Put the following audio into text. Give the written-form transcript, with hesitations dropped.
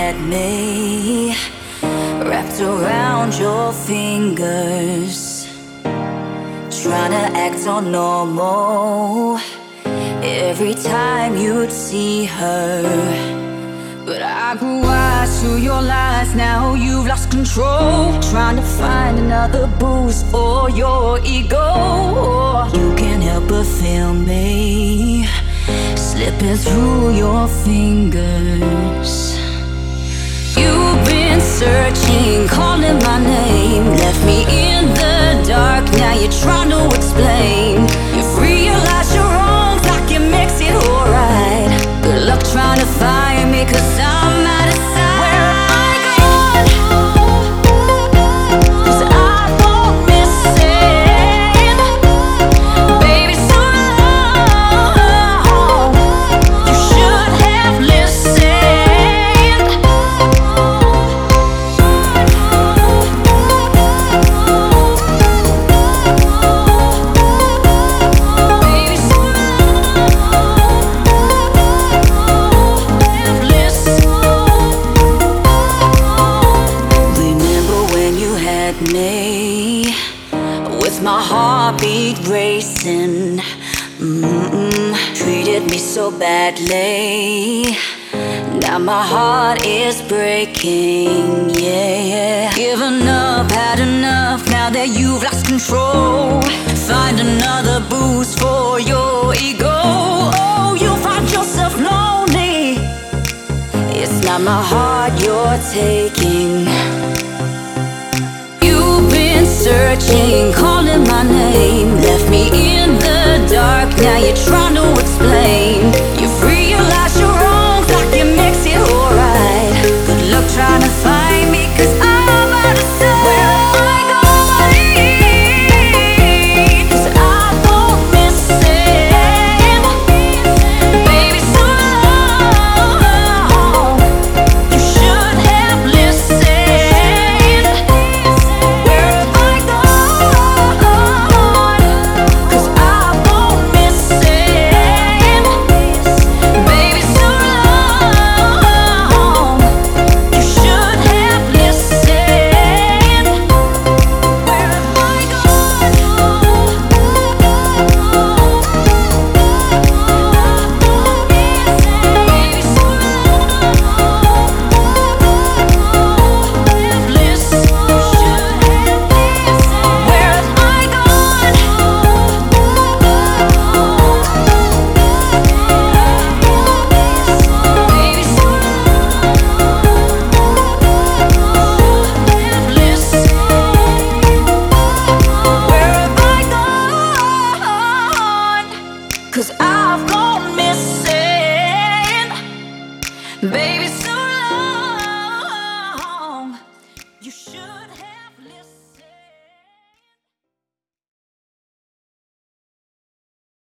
had me wrapped around your fingers, trying to act all normal every time you'd see her. But I grew wise to your lies, now you've lost control, trying to find another boost for your ego. You can't help but feel me slipping through your fingers. You've been searching, calling my name, left me in the dark, now you're trying to explain. You've realized your wrongs, like it makes it alright. Good luck trying to find me, 'cause I'm out of sight. Where am I gone? 'Cause I won't miss it. Baby, so long, you should have listened. Baby, so remember when you had me with my heartbeat racing, treated me so badly, now my heart is breaking, yeah. Given up, had enough, now that you've lost control, find another boost for your ego. Oh, you'll find yourself lonely, it's not my heart you're taking. You've been searching, calling my name, left me in the dark, now you're trying to explain. You've realized your wrongs, like it makes it alright. Good luck trying to find me, 'cause I'm out of sight. Where am I going? 'Cause I won't miss it. Baby, so long, you should have listened. Where am I gone? 'Cause I won't miss it. Baby, so long, you should have listened. Where am I gone? Baby, so Cause I've gone